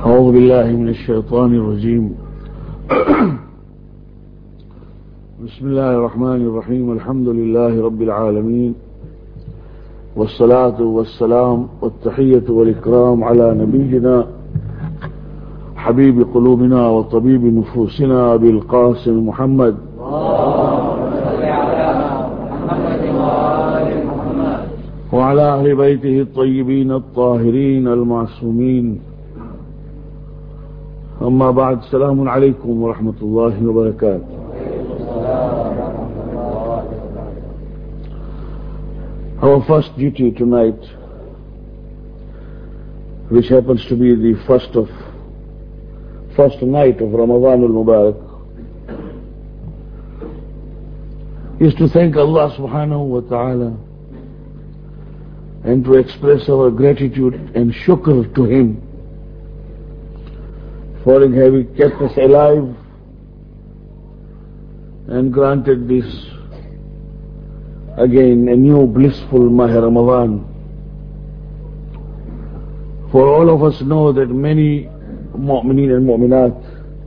أعوذ بالله من الشيطان الرجيم. بسم الله الرحمن الرحيم. الحمد لله رب العالمين، والصلاة والسلام والتحية والإكرام على نبينا حبيب قلوبنا وطبيب نفوسنا أبي القاسم محمد وعلى أهل بيته الطيبين الطاهرين المعصومين. أما بعد، السلام عليكم ورحمة الله وبركاته. Our first duty tonight, which happens to be the first night of Ramadan al-Mubarak, is to thank Allah subhanahu wa ta'ala and to express our gratitude and shukr to Him for having kept us alive and granted this again a new blissful Mahr Ramadan. For all of us know that many mu'mineen and mu'minat,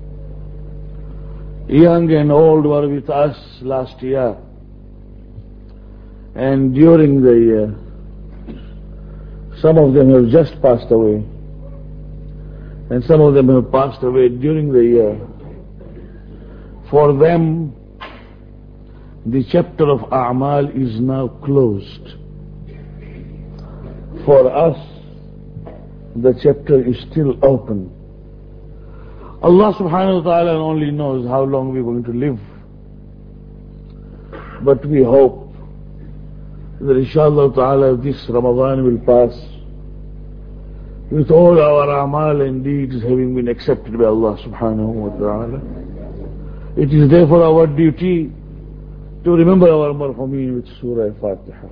young and old, were with us last year, and during the year some of them have just passed away, and some of them have passed away during the year. For them, the chapter of A'mal is now closed. For us, the chapter is still open. Allah subhanahu wa ta'ala only knows how long we're going to live. But we hope that inshallah ta'ala this Ramadan will pass with all our a'mal and deeds having been accepted by Allah subhanahu wa ta'ala. It is therefore our duty to remember our marhumeen with Surah Fatiha.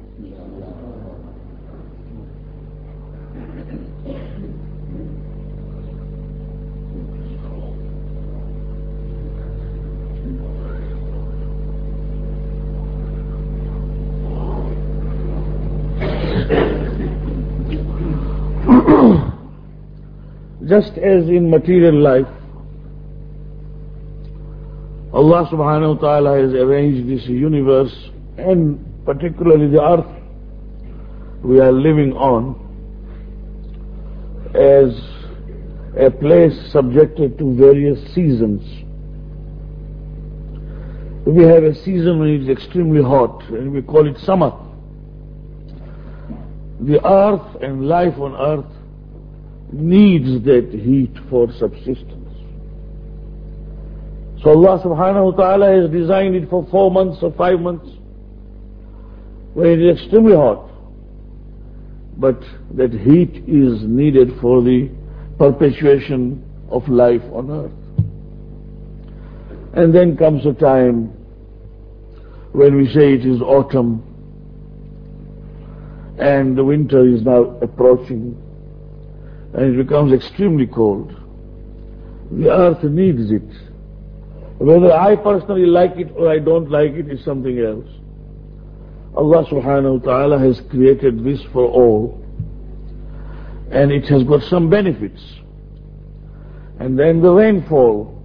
Just as in material life, Allah subhanahu wa ta'ala has arranged this universe, and particularly the earth we are living on, as a place subjected to various seasons. We have a season when it is extremely hot, and we call it summer. The earth and life on earth needs that heat for subsistence. So Allah subhanahu wa ta'ala has designed it for 4 months or 5 months when it is extremely hot. But that heat is needed for the perpetuation of life on earth. And then comes a time when we say it is autumn and the winter is now approaching, and it becomes extremely cold. The earth needs it. Whether I personally like it or I don't like it is something else. Allah subhanahu wa ta'ala has created this for all, and it has got some benefits. And then the rainfall.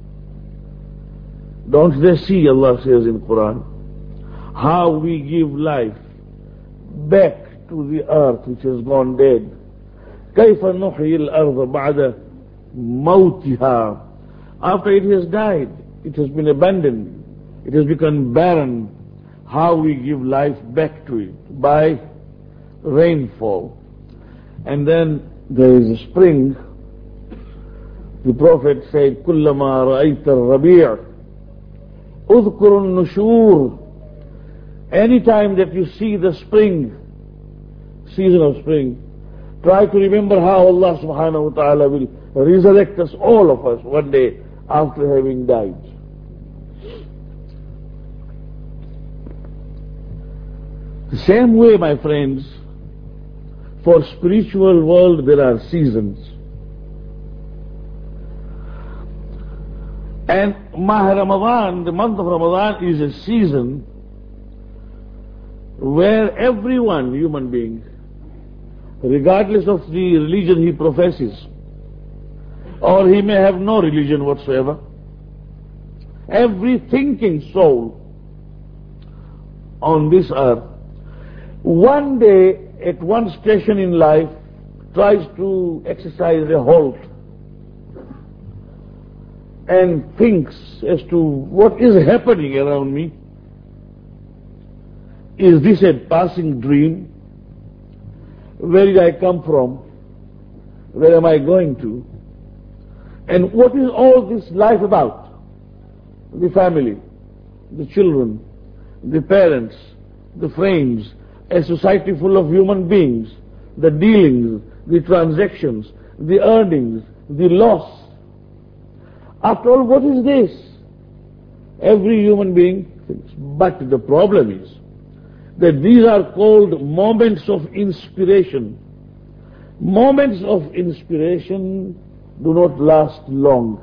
Don't they see, Allah says in Quran, how we give life back to the earth which has gone dead. كيف نحيي الأرض بعد موتها. After it has died, it has been abandoned, it has become barren, how we give life back to it? By rainfall. And then there is a spring. The Prophet said, كلما رأيت الربيع اذكر النشور. Anytime that you see the spring, season of spring, try to remember how Allah subhanahu wa ta'ala will resurrect us, all of us, one day after having died. The same way, my friends, for spiritual world there are seasons. And Mahr Ramadan, the month of Ramadan, is a season where everyone, human being, regardless of the religion he professes, or he may have no religion whatsoever. Every thinking soul on this earth, one day at one station in life, tries to exercise a halt and thinks as to what is happening around me. Is this a passing dream? Where did I come from? Where am I going to? And what is all this life about? The family, the children, the parents, the friends, a society full of human beings, the dealings, the transactions, the earnings, the loss. After all, what is this? Every human being thinks. But the problem is that these are called moments of inspiration. Moments of inspiration do not last long.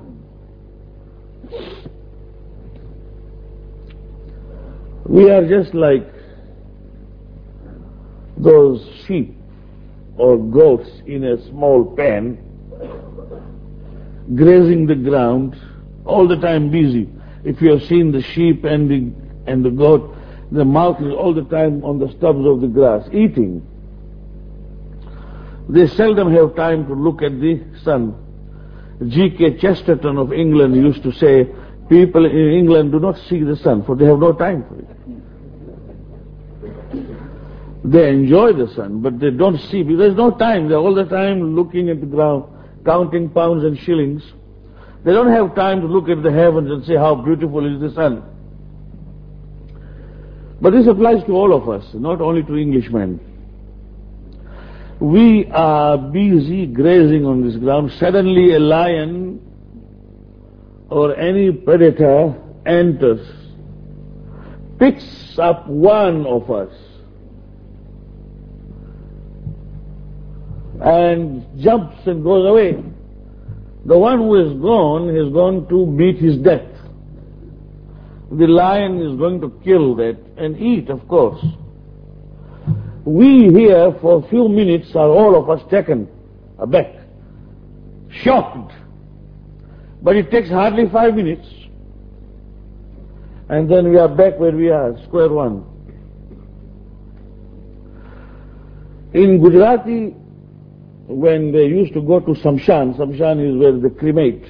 We are just like those sheep or goats in a small pen, grazing the ground, all the time busy. If you have seen the sheep and the goat, the mouth is all the time on the stubs of the grass, eating. They seldom have time to look at the sun. G.K. Chesterton of England used to say, people in England do not see the sun, for they have no time for it. They enjoy the sun, but they don't see, because there's no time. They're all the time looking at the ground, counting pounds and shillings. They don't have time to look at the heavens and say how beautiful is the sun. But this applies to all of us, not only to Englishmen. We are busy grazing on this ground. Suddenly a lion or any predator enters, picks up one of us, and jumps and goes away. The one who is gone to meet his death. The lion is going to kill that and eat, of course. We here for a few minutes are all of us taken aback, shocked. But it takes hardly 5 minutes, and then we are back where we are, square one. In Gujarati, when they used to go to Samshan is where they cremate.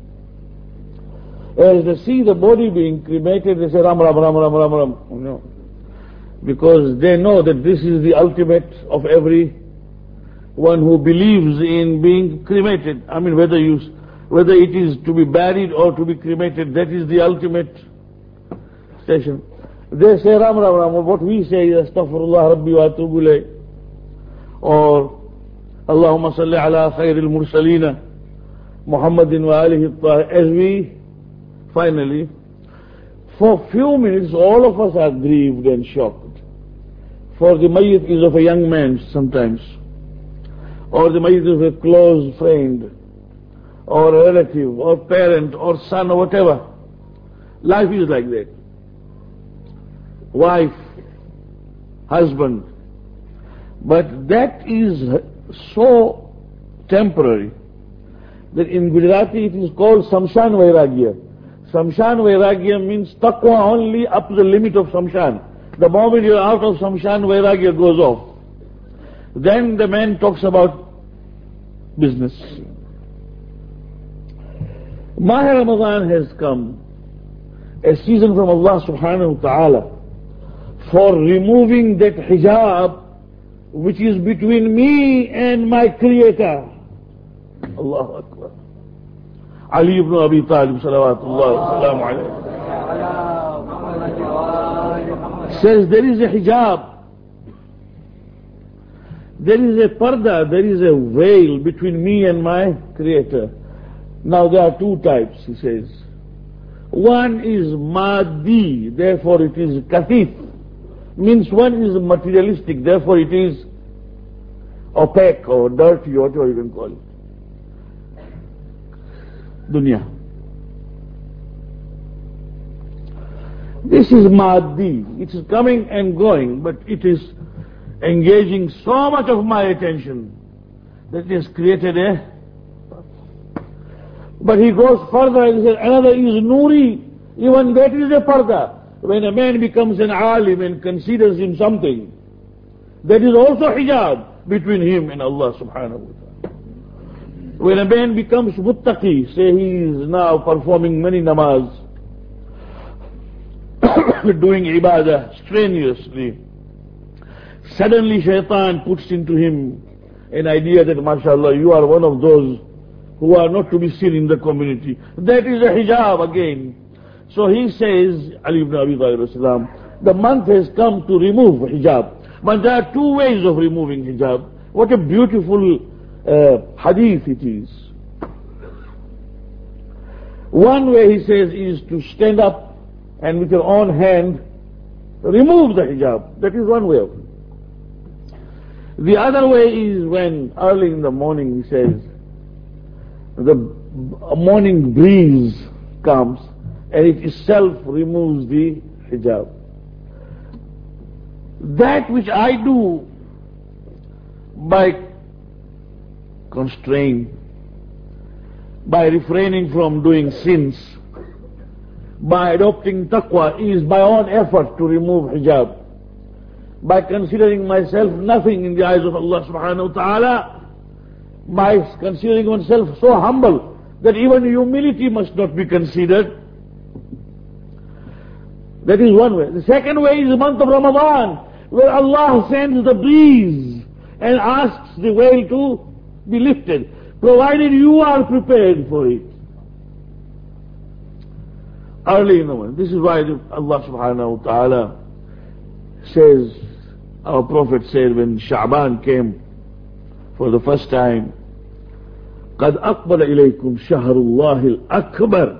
As they see the body being cremated, they say Ram Ram Ram Ram Ram Ram, you know, because they know that this is the ultimate of every one who believes in being cremated. I mean, whether it is to be buried or to be cremated, that is the ultimate station. They say Ram Ram Ram, what we say is Astaghfirullah Rabbi wa atubu ilayh, or Allahumma salli ala khairil mursalina Muhammadin wa alihi at-tahir. As we finally, for few minutes, all of us are grieved and shocked. For the mayyit is of a young man sometimes, or the mayyit is of a close friend, or a relative, or parent, or son, or whatever. Life is like that. Wife, husband. But that is so temporary that in Gujarati it is called Samshan Vairagya. Samshan Vairagya means taqwa only up to the limit of Samshan. The moment you are out of Samshan, Vairagya goes off. Then the man talks about business. Maha Ramadan has come, a season from Allah subhanahu wa ta'ala, for removing that hijab which is between me and my Creator. Allahu Akbar. Ali ibn Abi Talib salawatullah salamu alayhi says there is a hijab, there is a parda, there is a veil between me and my Creator. Now there are two types, he says. One is maddi, therefore it is kathif, means one is materialistic, therefore it is opaque or dirty, whatever you can call it. Dunya. This is maddi. It is coming and going, but it is engaging so much of my attention that it has created a... But he goes further and says another is nuri. Even that is a parda. When a man becomes an alim and considers him something, that is also hijab between him and Allah subhanahu wa ta'ala. When a man becomes muttaqi, say he is now performing many namaz, doing ibadah strenuously, suddenly shaitan puts into him an idea that, mashallah, you are one of those who are not to be seen in the community. That is a hijab again. So he says, Ali ibn Abi Talib, the month has come to remove hijab. But there are two ways of removing hijab. What a beautiful hadith it is. One way, he says, is to stand up and with your own hand remove the hijab. That is one way of it. The other way is when early in the morning, he says, the morning breeze comes and it itself removes the hijab. That which I do by constraint, by refraining from doing sins, by adopting taqwa, is by own effort to remove hijab. By considering myself nothing in the eyes of Allah subhanahu wa ta'ala, by considering oneself so humble that even humility must not be considered. That is one way. The second way is the month of Ramadan, where Allah sends the breeze and asks the veil to be lifted, provided you are prepared for it. Early in the morning. This is why Allah subhanahu wa ta'ala says, our Prophet said when Sha'ban came for the first time, قَدْ أَقْبَلَ إِلَيْكُمْ شَهْرُ اللَّهِ الْأَكْبَرِ.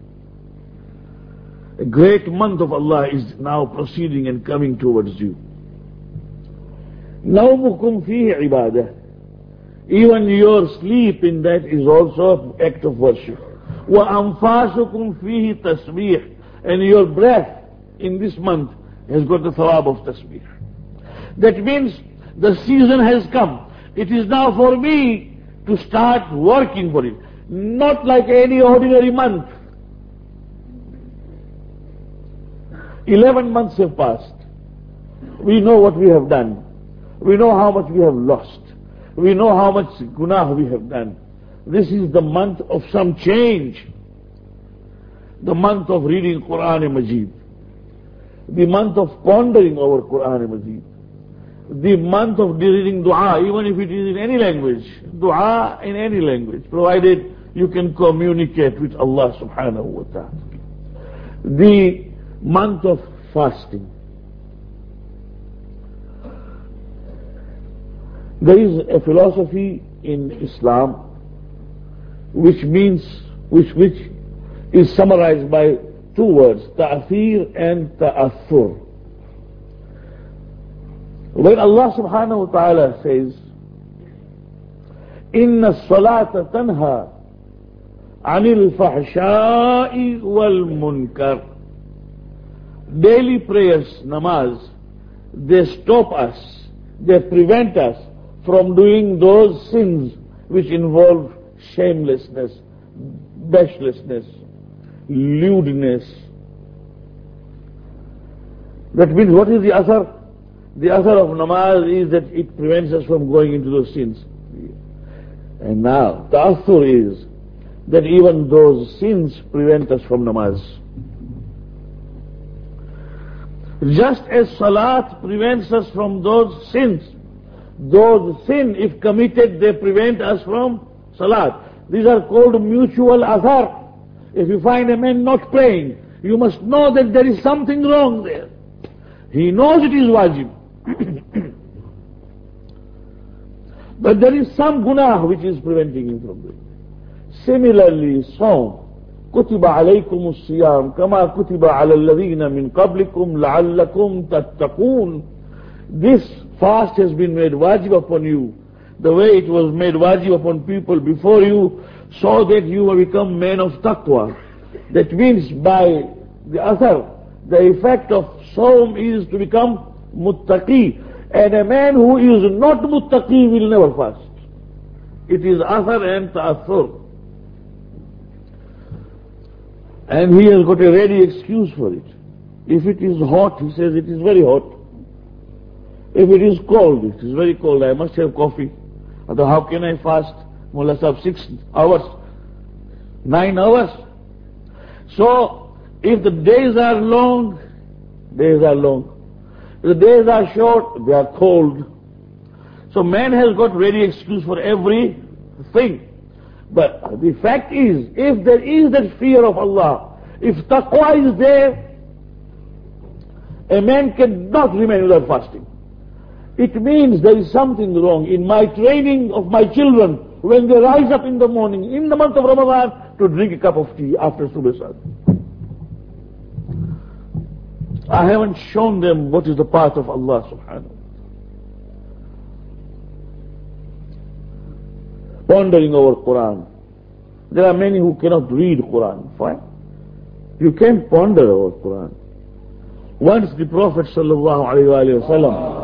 A great month of Allah is now proceeding and coming towards you. نَوْمُكُمْ فِيهِ عِبَادَةً. Even your sleep in that is also an act of worship. وَأَنفَاسُكُمْ فِيهِ تَسْبِيحٌ. And your breath in this month has got the thawab of tasbih. That means the season has come. It is now for me to start working for it. Not like any ordinary month. 11 months have passed. We know what we have done. We know how much we have lost. We know how much gunah we have done. This is the month of some change. The month of reading Quran Majid. The month of pondering over Quran Majid. The month of reading dua, even if it is in any language. Dua in any language, provided you can communicate with Allah subhanahu wa ta'ala. The month of fasting. There is a philosophy in Islam which is summarized by two words, ta'athir and ta'athur. When Allah subhanahu wa ta'ala says, Inna as-salata tanha anil fahsha'i wal munkar. Daily prayers, namaz, they stop us, they prevent us from doing those sins which involve shamelessness, bashlessness, lewdness. That means what is the asar? The asar of namaz is that it prevents us from going into those sins. And now, ta'athur is that even those sins prevent us from namaz. Just as salat prevents us from those sins, those sins, if committed, they prevent us from salat. These are called mutual athar. If you find a man not praying, you must know that there is something wrong there. He knows it is wajib. But there is some gunah which is preventing him from doing it. Similarly, Sawm. كتب عليكم الصيام كما كتب على الذين من قبلكم لعلكم تتقون. This fast has been made wajib upon you, the way it was made wajib upon people before you, so that you will become men of taqwa. That means by the athar, the effect of Sawm is to become muttaqi. And a man who is not muttaqi will never fast. It is athar and ta'athur. And he has got a ready excuse for it. If it is hot, he says it is very hot. If it is cold, it is very cold, I must have coffee. Otherwise, how can I fast? Mullah Sahib, 6 hours, 9 hours. So, if the days are long, days are long. If the days are short, they are cold. So man has got ready excuse for everything. But the fact is, if there is that fear of Allah, if taqwa is there, a man cannot remain without fasting. It means there is something wrong in my training of my children when they rise up in the morning, in the month of Ramadan, to drink a cup of tea after Subh Salat. I haven't shown them what is the path of Allah subhanahu. Pondering over Quran. There are many who cannot read Quran. Fine. You can ponder over Quran. Once the Prophet sallallahu alaihi wasallam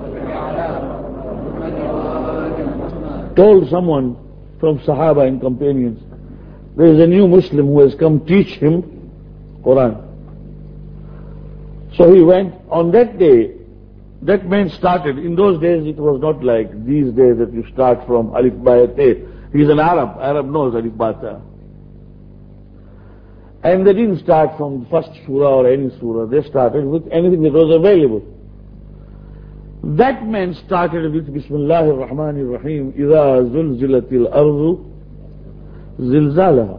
told someone from Sahaba and companions, there is a new Muslim who has come, teach him Quran. So he went. On that day, that man started. In those days it was not like these days that you start from Alif Ba Ta. He's an Arab. Arab knows Alif Ba Ta. And they didn't start from the first surah or any surah. They started with anything that was available. That man started with Bismillahir Rahmanir Rahim. إِذَا زُلْزِلَتِ الْأَرْضُ زِلْزَالَهَا.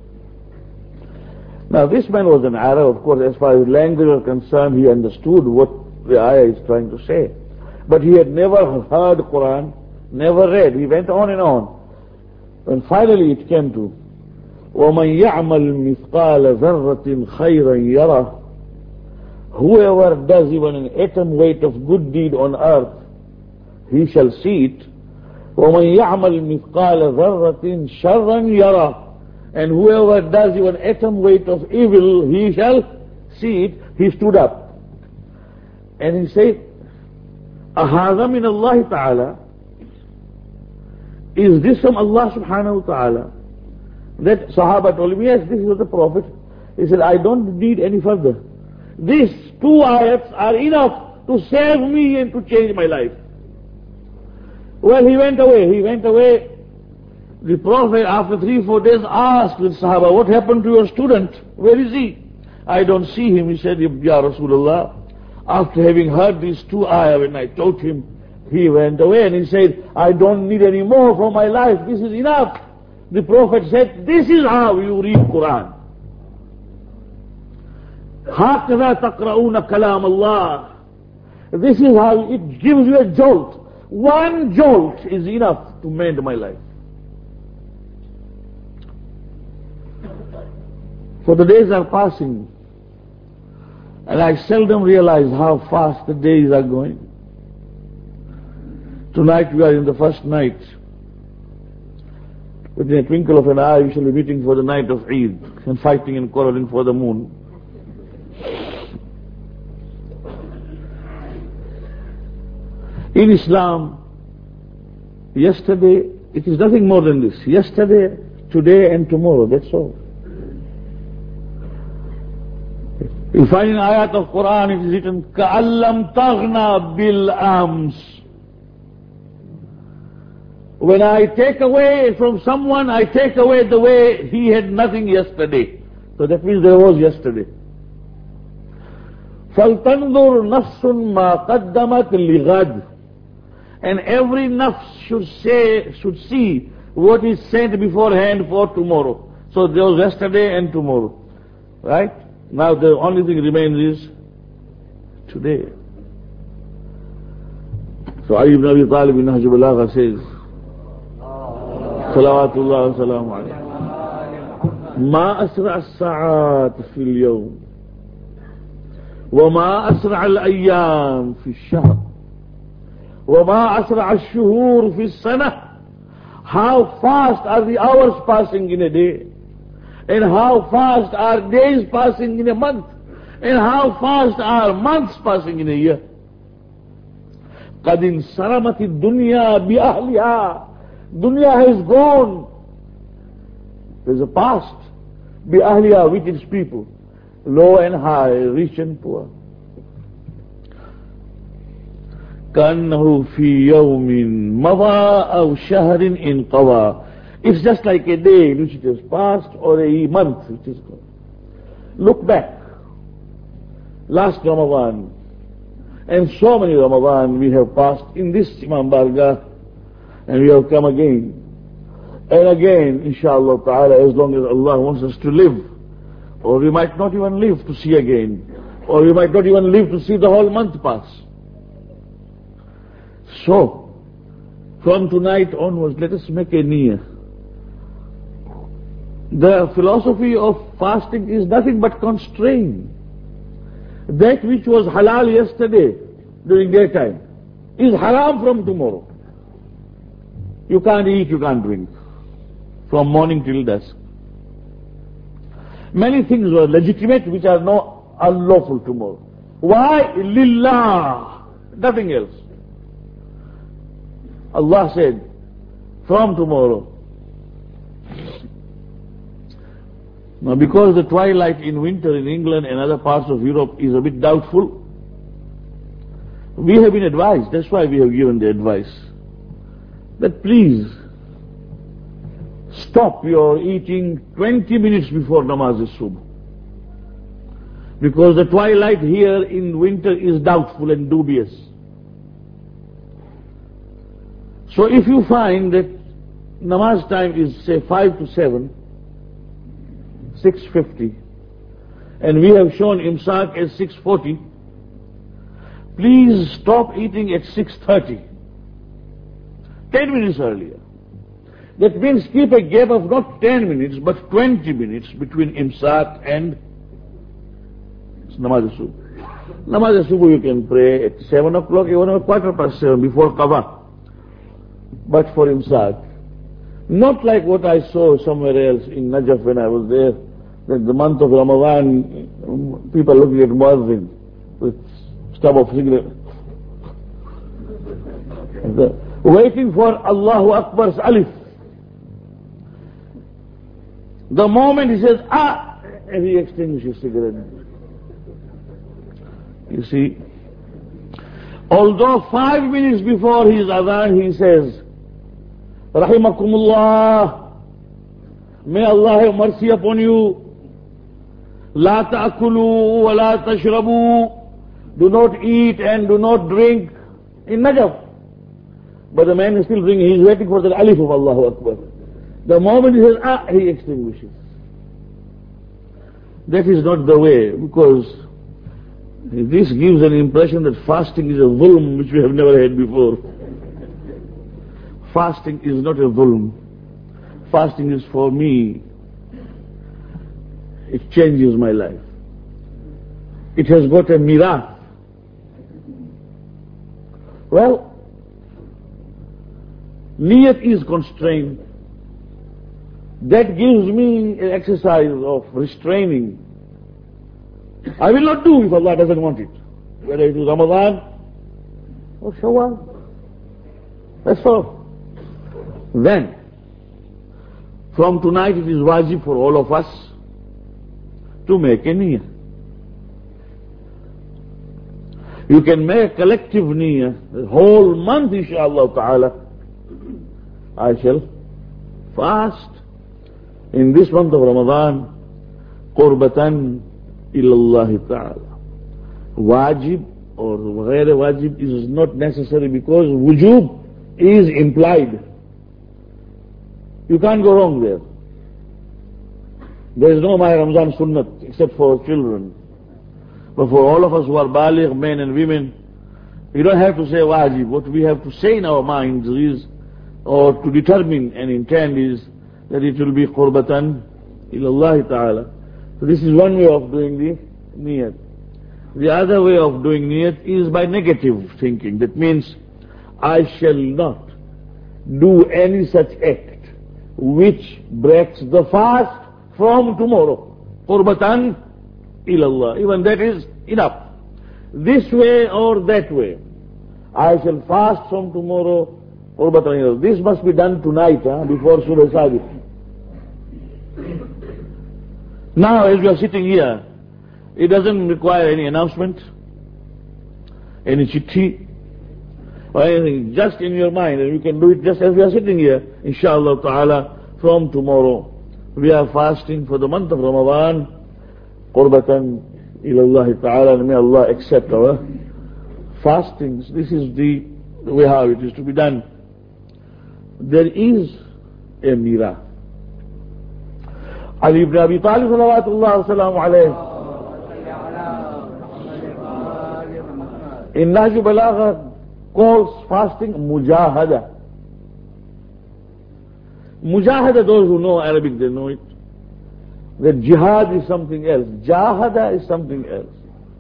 Now this man was an Arab, of course. As far as language was concerned, he understood what the ayah is trying to say. But he had never heard Quran, never read. He went on and on. And finally it came to وَمَنْ يَعْمَلْ مِثْقَالَ ذَرَّةٍ خَيْرًا يَرَهُ. Whoever does even an atom weight of good deed on earth, he shall see it. وَمَنْ يَعْمَلْ مِثْقَالَ ذَرَّةٍ شَرًّا يَرَهُ. And whoever does even atom weight of evil, he shall see it. He stood up. And he said, أَهَذَا مِنَ اللَّهِ تَعَالَى. Is this from Allah subhanahu wa ta'ala? That Sahaba told him, yes, this is the Prophet. He said, I don't need any further. These 2 ayats are enough to save me and to change my life. Well, he went away. The Prophet, after 3-4 days, asked the Sahaba, what happened to your student? Where is he? I don't see him. He said, Ya Rasulullah, after having heard these 2 ayahs, when I taught him, he went away and he said, I don't need any more for my life. This is enough. The Prophet said, this is how you read Quran. هَكَذَا تَقْرَؤُونَ كَلَامَ اللَّهِ. This is how it gives you a jolt. One jolt is enough to mend my life. For the days are passing, and I seldom realize how fast the days are going. Tonight we are in the first night. Within a twinkle of an eye we shall be meeting for the night of Eid and fighting and quarreling for the moon. In Islam, yesterday, it is nothing more than this. Yesterday, today and tomorrow, that's all. You find in ayat of Quran, it is written, كَأَلَّمْ تَغْنَى بِالْأَمْسِ. When I take away from someone, I take away the way he had nothing yesterday. So that means there was yesterday. فَلْتَنْظُرْ نَفْسٌ مَا قَدَّمَتْ لِغَدْ. And every nafs should see what is sent beforehand for tomorrow. So there was yesterday and tomorrow. Right? Now the only thing remains is today. So Ali ibn Abi Talib in Nahj al-Balagha says, Salawatullah wa salamu alayhi, Ma asra' as-sa'at fi al-yawm, wa ma asra' al-ayyam fi al-shahr, wa ma asra' al-shuhur fi al-sanah. How fast are the hours passing in a day, and how fast are days passing in a month, and how fast are months passing in a year. قَدْ انْصَرَمَتِ الدُّنْيَا بِأَهْلِهَا. Dunya has gone. There's a past. بأهلها, with its people, low and high, rich and poor. كأنه في يوم مضى أو شهر انقضى. It's just like a day which it has passed or a month which is gone. Look back. Last Ramadan and so many Ramadan we have passed in this Imam Bargah, and we have come again and again, inshallah ta'ala, as long as Allah wants us to live. Or we might not even live to see again, or we might not even live to see the whole month pass. So, from tonight onwards, let us make a niyyah. The philosophy of fasting is nothing but constraint. That which was halal yesterday during daytime is haram from tomorrow. You can't eat, you can't drink from morning till dusk. Many things were legitimate which are now unlawful tomorrow. Why? Lillah. Nothing else. Allah said, from tomorrow. Now because the twilight in winter in England and other parts of Europe is a bit doubtful, we have been advised, that's why we have given the advice, that please stop your eating 20 minutes before Namaz al-Subh. Because the twilight here in winter is doubtful and dubious. So if you find that Namaz time is say 5 to 7, 6:50, and we have shown Imsak as 6:40, please stop eating at 6:30, 10 minutes earlier. That means keep a gap of not 10 minutes but 20 minutes between Imsak and Namaz al-Subh. Namaz al-Subh you can pray at 7 o'clock, even at 7:15 before Qadha. But for Imsak, not like what I saw somewhere else in Najaf when I was there, that the month of Ramadan, people looking at Muazzin with stub of cigarette, waiting for Allahu Akbar's alif. The moment he says, and he extinguishes cigarette. You see, although 5 minutes before his adhan he says, Rahimakumullah, may Allah have mercy upon you. La ta'akulu wa la tashrabu. Do not eat and do not drink in Najaf. But the man is still drinking. He's waiting for the alif of Allahu Akbar. The moment he says, he extinguishes. That is not the way, because this gives an impression that fasting is a dhulm which we have never had before. Fasting is not a dhulm. Fasting is for me. It changes my life. It has got a mirath. Well, niyat is constrained. That gives me an exercise of restraining. I will not do if Allah doesn't want it. Whether it is Ramadan or Shawwal. That's all. Then, from tonight it is wajib for all of us to make a niyyah. You can make collective niyyah, the whole month inshaAllah ta'ala. I shall fast in this month of Ramadan, qurbatan ilallah ta'ala. Wajib or ghair wajib is not necessary because wujub is implied. You can't go wrong there. There is no Maha Ramzan Sunnat except for children. But for all of us who are baligh, men and women, we don't have to say wajib. What we have to say in our minds is, or to determine and intend is, that it will be qurbatan ilallah ta'ala. So this is one way of doing the niyat. The other way of doing niyat is by negative thinking. That means, I shall not do any such act which breaks the fast from tomorrow. Qurbatan ilallah. Even that is enough. This way or that way. I shall fast from tomorrow. Qurbatan ilallah. This must be done tonight, before Surah Sadiq. Now, as we are sitting here, it doesn't require any announcement, any chitti, or anything, just in your mind, and you can do it just as we are sitting here, inshallah ta'ala, from tomorrow. We are fasting for the month of Ramadan, qurbatan ilallah ta'ala, and may Allah accept our fastings. This is the way how it is to be done. There is a mirah. Ali ibn Abi Talib salawatullah salamu alayhi, in Nahj Balagha, calls fasting mujahada. Mujahada, those who know Arabic, they know it. That jihad is something else. Jahada is something else.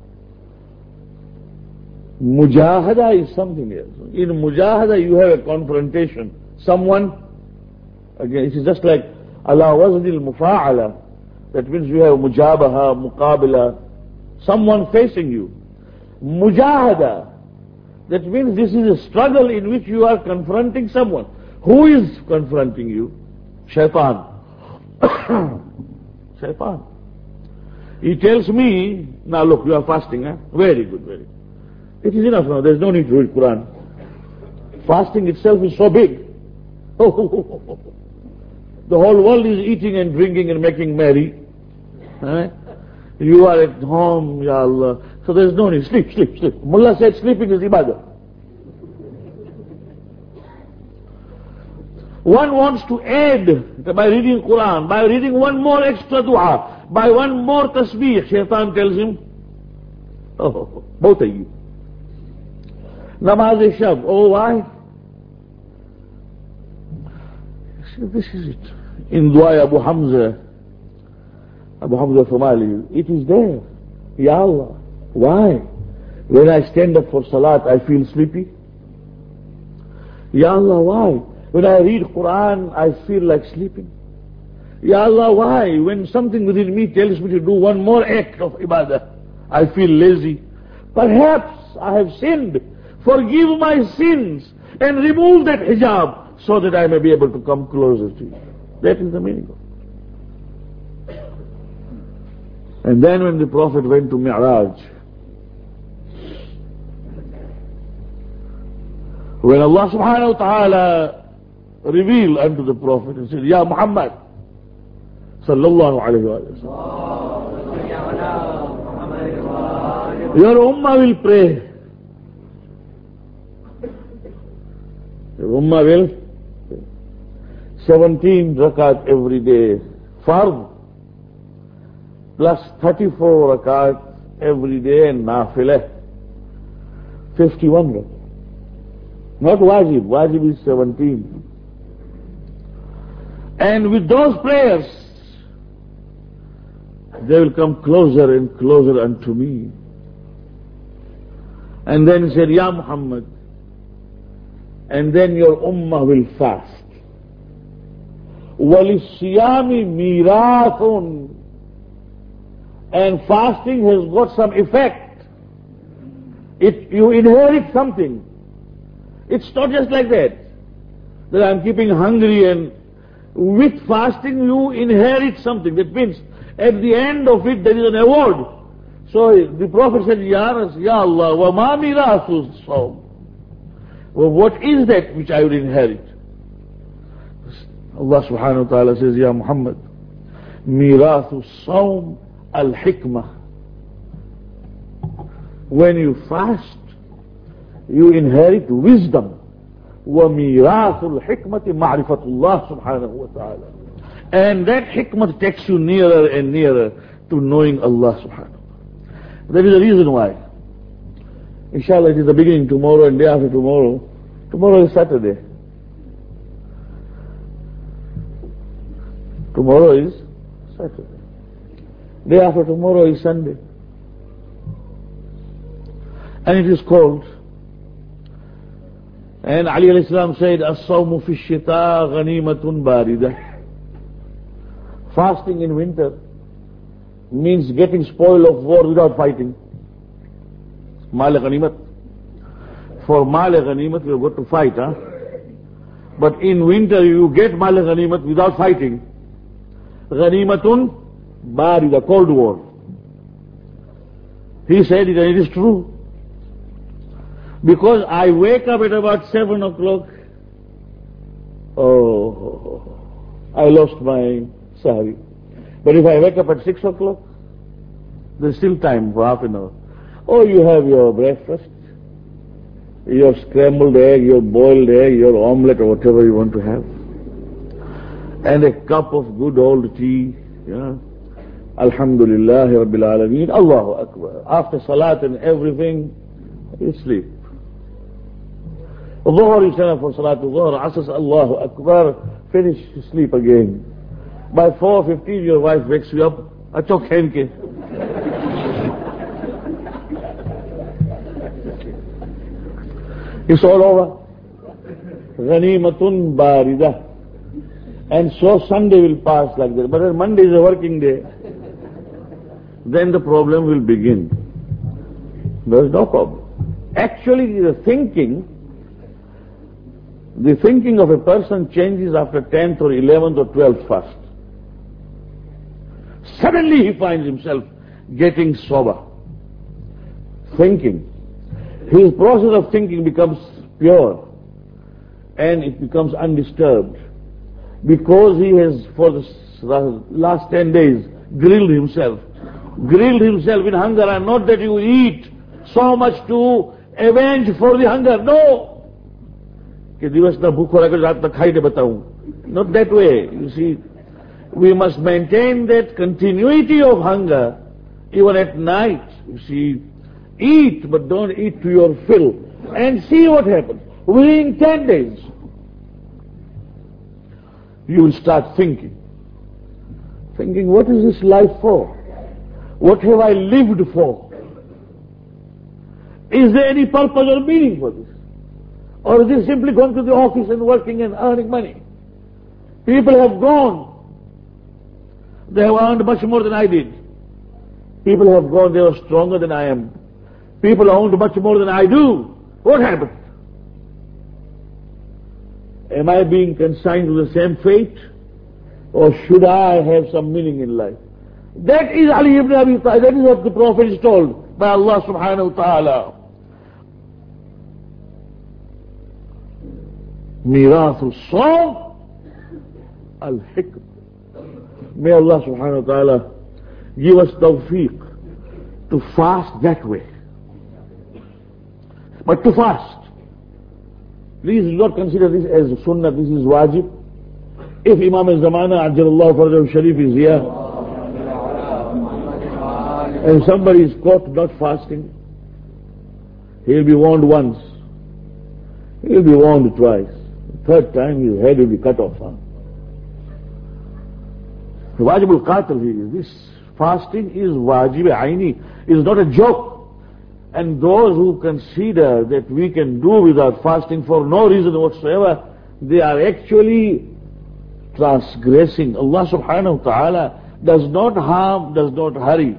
Mujahada is something else. In mujahada you have a confrontation. Someone, again, it is just like ala waznil mufa'ala. That means you have mujabaha, muqabila, someone facing you. Mujahada, that means this is a struggle in which you are confronting someone. Who is confronting you? Shaitan. Shaitan. He tells me, now look, you are fasting, huh? Very good, very good. It is enough now, there is no need to read Quran. Fasting itself is so big. The whole world is eating and drinking and making merry. You are at home, Ya Allah. So there is no need. Sleep, sleep, sleep. Mullah said sleeping is ibadah. One wants to add by reading Quran, by reading one more extra dua, by one more tasbih. Shaitan tells him, oh, both of you. Namaz-e-Shab. Oh, why? This is it. In Dua Abu Hamza Somali, it is there. Ya Allah, why? When I stand up for Salat, I feel sleepy. Ya Allah, why? When I read Quran, I feel like sleeping. Ya Allah, why? When something within me tells me to do one more act of ibadah, I feel lazy. Perhaps I have sinned. Forgive my sins and remove that hijab so that I may be able to come closer to you. That is the meaning of it. And then when the Prophet went to Mi'raj, when Allah subhanahu wa ta'ala revealed unto the Prophet and said, Ya Muhammad sallallahu alayhi wa sallam, your ummah will pray. Your ummah will 17 rakat every day, fard, plus 34 rakat every day, and nafilah, 51 rakat. Not wajib, wajib is 17. And with those prayers, they will come closer and closer unto me. And then he said, Ya Muhammad, and then your ummah will fast. وَلِلصِّيَامِ مِيرَاثٌ, and fasting has got some effect. You inherit something. It's not just like that I'm keeping hungry, and with fasting you inherit something. That means at the end of it there is an award. So the Prophet said, Ya Allah, وَمَا مِيرَاثُ الصَّوْمِ, well, what is that which I will inherit? Allah subhanahu wa ta'ala says, Ya Muhammad, Mirathu Sawm al-Hikmah. When you fast, you inherit wisdom. وَمِيرَاثُ الْحِكْمَةِ مَعْرِفَةُ اللَّهِ subhanahu wa ta'ala. And that hikmah takes you nearer and nearer to knowing Allah subhanahu wa ta'ala. That is the reason why. Inshallah, it is the beginning tomorrow and day after tomorrow. Tomorrow is Saturday. Tomorrow is Saturday. Day after tomorrow is Sunday. And it is cold. And Ali alayhi salam said, As-sawmu fi shita ghanimatun barida. Fasting in winter means getting spoil of war without fighting. Mal ghanimat. For mal ghanimat you have got to fight, huh? But in winter you get mal ghanimat without fighting. Ghanimatun the Cold War. He said it, and it is true. Because I wake up at about 7 o'clock, oh, I lost my sahari. But if I wake up at 6 o'clock, there's still time for half an hour. Oh, you have your breakfast, your scrambled egg, your boiled egg, your omelette, or whatever you want to have, and a cup of good old tea. Yeah. Alhamdulillah Rabbil Alameen, Allahu Akbar. After salat and everything, you sleep. Dhuhr, you stand up for salat, Dhuhr, Asr, Allahu Akbar, finish, you sleep again. By 4:15, your wife wakes you up. Acho khen ke. It's all over. Ghanimatun barida. And so Sunday will pass like that. But when Monday is a working day, then the problem will begin. There is no problem. Actually, the thinking of a person changes after 10th or 11th or 12th fast. Suddenly he finds himself getting sober. Thinking. His process of thinking becomes pure and it becomes undisturbed because he has, for the last 10 days, grilled himself in hunger. And not that you eat so much to avenge for the hunger. No! Not that way. You see, we must maintain that continuity of hunger even at night. You see, eat, but don't eat to your fill. And see what happens. Within 10 days, you will start thinking, what is this life for? What have I lived for? Is there any purpose or meaning for this? Or is this simply going to the office and working and earning money? People have gone. They have earned much more than I did. People have gone, they were stronger than I am. People owned much more than I do. What happened? Am I being consigned to the same fate? Or should I have some meaning in life? That is Ali ibn Abi Talib. That is what the Prophet is told by Allah subhanahu wa ta'ala. Mirathul Sawm al-Hikm. May Allah subhanahu wa ta'ala give us tawfiq to fast that way. But to fast, please do not consider this as sunnah, this is wajib. If Imam al-Zamana Ajjalallahu Farjahu Sharif is here and somebody is caught not fasting, he'll be warned once, he'll be warned twice, third time his head will be cut off. Wajib al-Qatil, this fasting is wajib aini, is not a joke. And those who consider that we can do without fasting for no reason whatsoever, they are actually transgressing. Allah subhanahu wa ta'ala does not harm, does not hurry.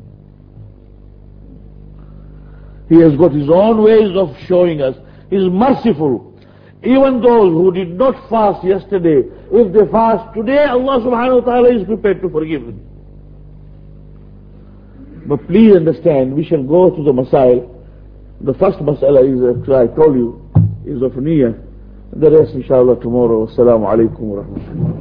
He has got His own ways of showing us. He is merciful. Even those who did not fast yesterday, if they fast today, Allah subhanahu wa ta'ala is prepared to forgive them. But please understand, we shall go to the masail. The first masala is, I told you, is of niyyah. The rest inshallah tomorrow. Assalamu alaikum wa rahmatullah.